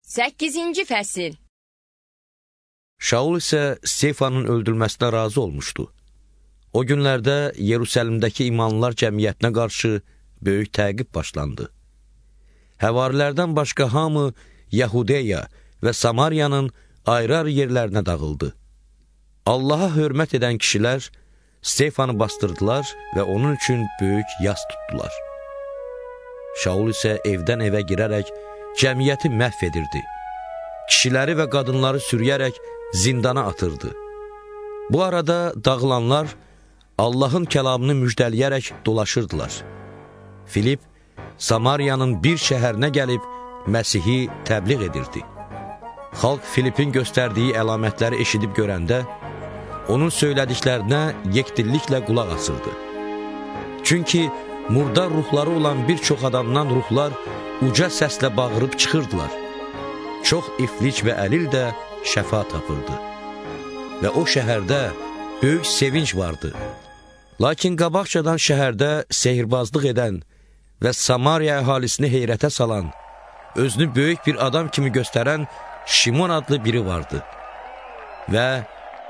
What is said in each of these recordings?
8-ci fəsil. Şaul isə Stefanın öldürülməsinə razı olmuşdu. O günlərdə Yerusəlimdəki imanlılar cəmiyyətinə qarşı böyük təqib başlandı. Həvarilərdən başqa hamı Yahudiya və Samariyanın ayrı-ayrı yerlərinə dağıldı. Allaha hörmət edən kişilər Stefanı bastırdılar və onun üçün böyük yas tutdular. Şaul isə evdən evə girərək cəmiyyəti məhv edirdi. Kişiləri və qadınları sürüyərək zindana atırdı. Bu arada dağılanlar Allahın kəlamını müjdələyərək dolaşırdılar. Filip Samariyanın bir şəhərinə gəlib Məsihi təbliğ edirdi. Xalq Filipin göstərdiyi əlamətləri eşidib görəndə onun söylədiklərinə yekdilliklə qulaq asırdı. Çünki murdar ruhları olan bir çox adamdan ruhlar uca səslə bağırıb çıxırdılar. Çox iflic və əlil də şəfa tapırdı. Və o şəhərdə böyük sevinç vardı. Lakin qabaqcadan şəhərdə sehirbazlıq edən və Samariya əhalisini heyrətə salan, özünü böyük bir adam kimi göstərən Şimon adlı biri vardı. Və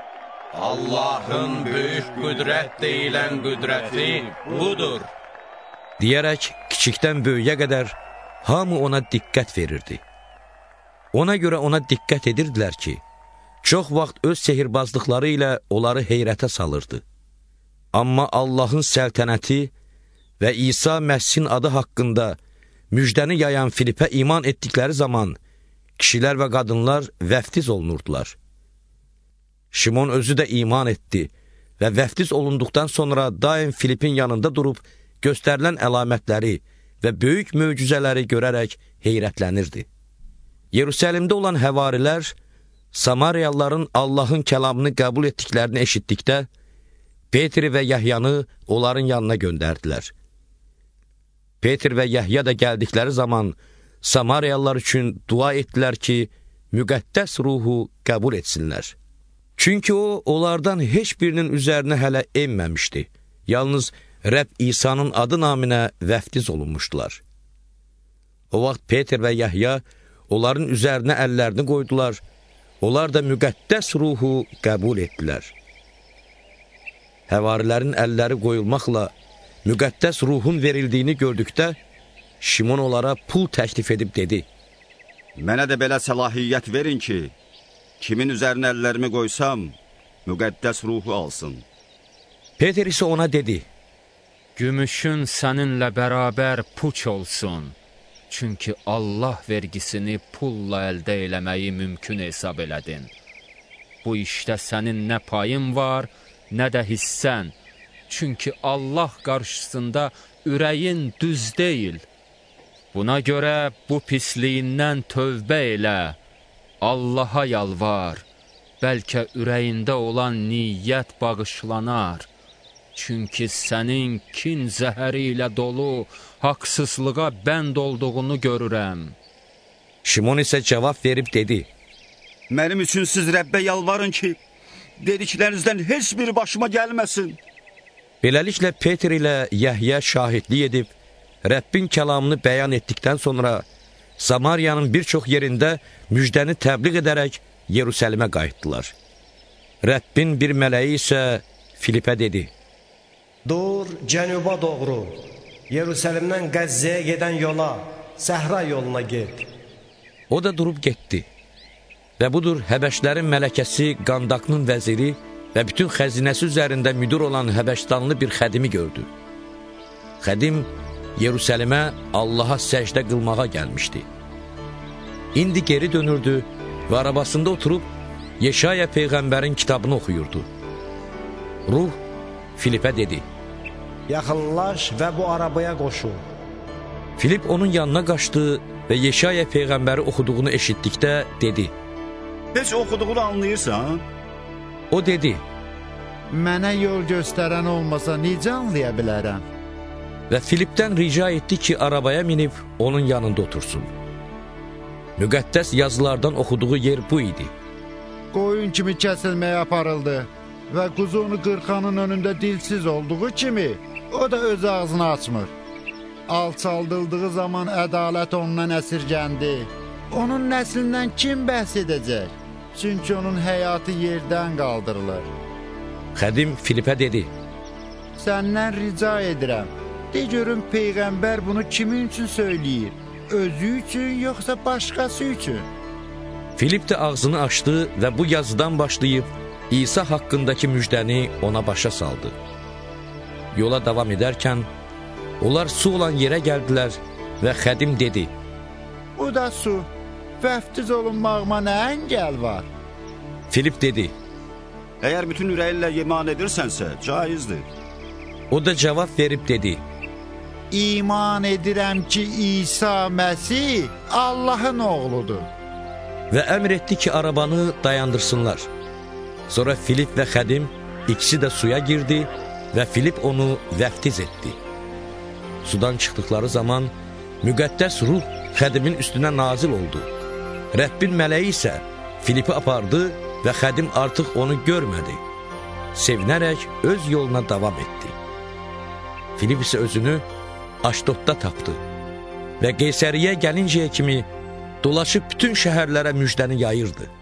Allahın böyük qüdrət deyilən qüdrəti budur deyərək kiçikdən böyüyə qədər hamı ona diqqət verirdi. Ona görə ona diqqət edirdilər ki, çox vaxt öz sehirbazlıqları ilə onları heyrətə salırdı. Amma Allahın səltənəti və İsa Məsihin adı haqqında müjdəni yayan Filipə iman etdikləri zaman kişilər və qadınlar vəftiz olunurdular. Şimon özü də iman etdi və vəftiz olunduqdan sonra daim Filipin yanında durub göstərilən əlamətləri və böyük möcüzələri görərək heyrətlənirdi. Yerusəlimdə olan həvarilər Samariyalıların Allahın kəlamını qəbul etdiklərini eşitdikdə Petri və Yəhyanı onların yanına göndərdilər. Petr və Yəhya da gəldikləri zaman Samariyalılar üçün dua etdilər ki, müqəddəs ruhu qəbul etsinlər. Çünki o, onlardan heç birinin üzərinə hələ enməmişdi. Yalnız Rəbb İsa'nın adı naminə vəftiz olunmuşdular. O vaxt Petr və Yəhya onların üzərinə əllərini qoydular. Onlar da müqəddəs ruhu qəbul etdilər. Həvarilərin əlləri qoyulmaqla müqəddəs ruhun verildiyini gördükdə, Şimon onlara pul təklif edib dedi: Mənə də belə səlahiyyət verin ki, kimin üzərinə əllərimi qoysam, müqəddəs ruhu alsın. Petr isə ona dedi: Gümüşün səninlə bərabər puç olsun. Çünki Allah vergisini pulla əldə eləməyi mümkün hesab elədin. Bu işdə sənin nə payın var, nə də hissən. Çünki Allah qarşısında ürəyin düz deyil. Buna görə bu pisliyindən tövbə elə, Allaha yalvar, bəlkə ürəyində olan niyyət bağışlanar. Çünki sənin kin zəhəri ilə dolu, haqsızlığa bənd olduğunu görürəm. Şimon isə cavab verib dedi: Mənim üçün siz Rəbbə yalvarın ki, dediklərinizdən heç biri başıma gəlməsin. Beləliklə Petr ilə Yəhya şahidlik edib, Rəbbin kəlamını bəyan etdikdən sonra Samariyanın bir çox yerində müjdəni təbliğ edərək Yerusəlimə qayıtdılar. Rəbbin bir mələyi isə Filipə dedi: Dur, cənuba doğru, Yerusəlimdən Qəzzəyə gedən yola, səhra yoluna get. O da durub getdi. Və budur, Həbəşlərin mələkəsi Qandaqnın vəziri və bütün xəzinəsi üzərində müdür olan Həbəşdanlı bir xədimi gördü. Xədim Yerusəlimə Allaha səcdə qılmağa gəlmişdi. İndi geri dönürdü və arabasında oturub Yeşaya Peyğəmbərin kitabını oxuyurdu. Ruh Filipə dedi: Yaxınlaş və bu arabaya qoşul. Filip onun yanına qaçdı və Yeşaya Peyğəmbəri oxuduğunu eşitdikdə dedi: Heç oxuduğunu anlayırsan? O dedi: Mənə yol göstərən olmasa necə anlaya bilərəm? Və Filipdən rica etdi ki, arabaya minib onun yanında otursun. Müqəddəs yazılardan oxuduğu yer bu idi: Qoyun kimi kəsilməyə aparıldı və quzunu qırxanın önündə dilsiz olduğu kimi, o da öz ağzını açmır. Alçaldıldığı zaman ədalət ondan əsirgəndi, onun nəslindən kim bəhs edəcək? Çünki onun həyatı yerdən qaldırılır. Xədim Filipə dedi, Səndən rica edirəm, de görüm Peyğəmbər bunu kimin üçün söyləyir? Özü üçün, yoxsa başqası üçün? Filip də ağzını açdı və bu yazıdan başlayıb İsa haqqındakı müjdəni ona başa saldı. Yola davam edərkən, onlar su olan yerə gəldilər və Xədim dedi, Bu da su, vəftiz olunmağıma nə əngəl var? Filip dedi, Əgər bütün ürəyinlə iman edirsənsə, caizdir. o da cavab verib dedi, İman edirəm ki, İsa Məsih Allahın oğludur. və əmr etdi ki, arabanı dayandırsınlar. Sonra Filip və Xədim ikisi də suya girdi və Filip onu vəftiz etdi. Sudan çıxdıqları zaman müqəddəs ruh Xədimin üstünə nazil oldu. Rəbbin mələyi isə Filipi apardı və Xədim artıq onu görmədi. Sevinərək öz yoluna davam etdi. Filip isə özünü Aşdodda tapdı və Qeysəriyə gəlincəyə kimi dolaşıb bütün şəhərlərə müjdəni yayırdı.